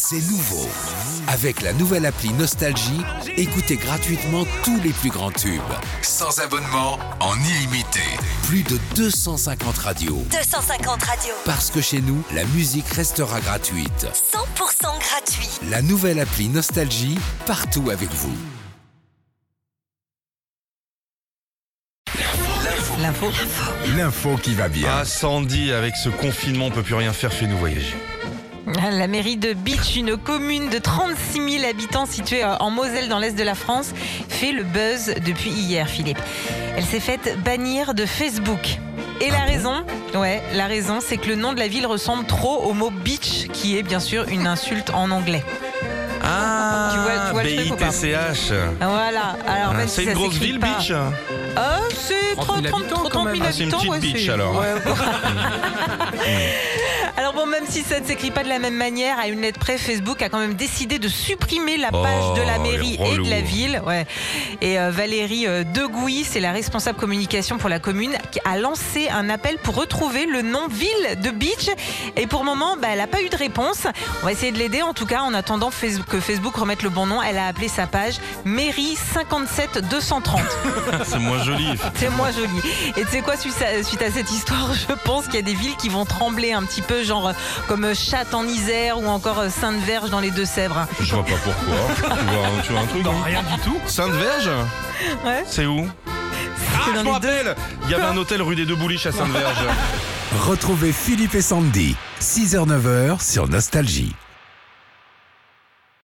C'est nouveau. Avec la nouvelle appli Nostalgie, écoutez gratuitement tous les plus grands tubes. Sans abonnement, en illimité. Plus de 250 radios. 250 radios. Parce que chez nous, la musique restera gratuite. 100% gratuit. La nouvelle appli Nostalgie, partout avec vous. L'info qui va bien. Ah Sandy, avec ce confinement, on peut plus rien faire, fais-nous voyager. La mairie de Bitche, une commune de 36 000 habitants située en Moselle dans l'est de la France, fait le buzz depuis hier, Philippe. Elle s'est faite bannir de Facebook. Et la raison, c'est que le nom de la ville ressemble trop au mot beach, qui est bien sûr une insulte en anglais. Ah, Tu vois le truc ou pas? BITCH. Voilà. Alors, même C'est si une ça grosse s'écrit ville, pas- Beach. C'est 30 000 habitants. Ah, c'est une petite beach, alors. Ouais. Alors bon, même si ça ne s'écrit pas de la même manière, à une lettre près, Facebook a quand même décidé de supprimer la page de la mairie et de la ville. Ouais. Et Valérie Degouy, c'est la responsable communication pour la commune, qui a lancé un appel pour retrouver le nom ville de Beach. Et pour le moment, elle n'a pas eu de réponse. On va essayer de l'aider, en tout cas, en attendant que Facebook remette le bon nom. Elle a appelé sa page Mairie 57 230. C'est moins joli. C'est moins joli. Et tu sais quoi, suite à cette histoire, je pense qu'il y a des villes qui vont trembler un petit peu, genre comme Chatte en Isère ou encore Sainte-Verge dans les Deux-Sèvres. Je vois pas pourquoi. Tu vois un truc? Non, rien du tout. Sainte-Verge? Ouais. C'est où? C'est Je me rappelle. Il y avait un hôtel rue des Deux Bouliches à Sainte-Verge. Retrouvez Philippe et Sandy, 6h-9h sur Nostalgie.